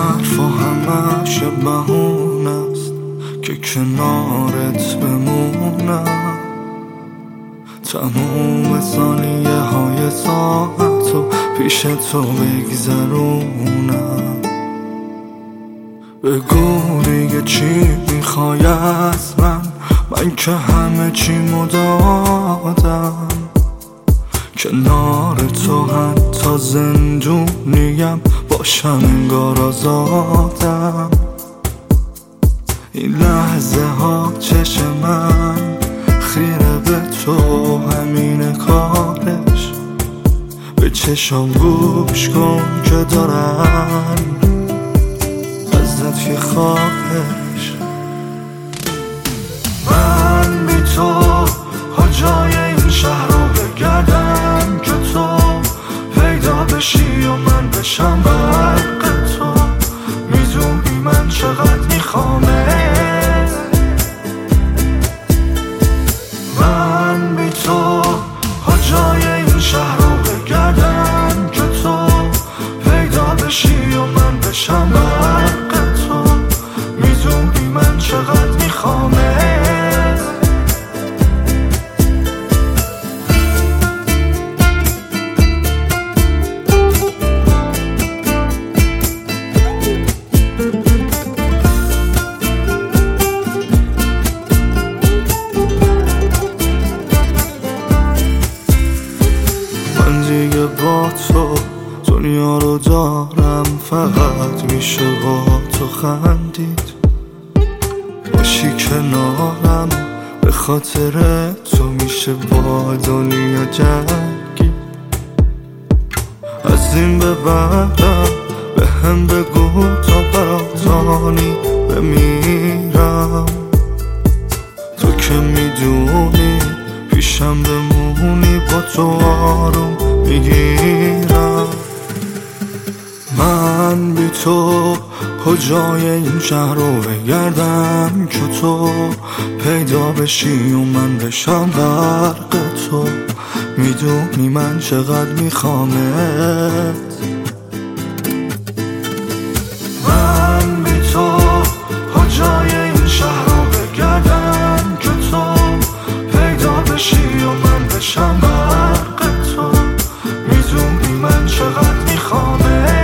حرف و همش بهونه است که کنارت بمونم. تموم ثانیه های ساعت و پیش تو بگذرونم. بگو دیگه چی میخوای از من که همه چیمو دادم. کنار تو حتی زندونیم باشم انگار آزادم. این لحظه ها چشم من خیره به تو همین کارش. به چشم گوش کن که دارن ازت یه خواهش. من بی تو ها جای این شهر رو بگردم که تو پیدا بشی و من بشم برق تو. میدونی من چقدر میخوامت. من بی تو ها جای این شهر رو بگردم که تو پیدا بشی و من بشم برق تو. میدونی من چقدر میخوامت. دیگه با تو دنیا رو دارم، فقط میشه با تو خندید. باشی کنارم به خاطر تو میشه با دنیا جنگید. از این به بعدم به هم بگو تا براتانی بمیرم. تو که میدونی پیشم بمونی با تو آروم میگیرم. من بی تو کجای این شهر رو بگردم که تو پیدا بشی و من بشم غرق تو. میدونی من چقدر میخوامت. من بی تو کجای این شهر رو بگردم که تو پیدا بشی و من بشم برق تو. میدونی من چقدر میخوامت.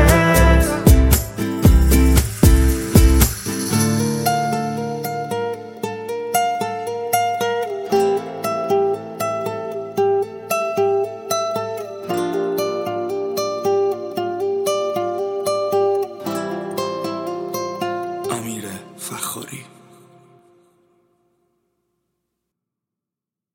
امیر فخاری.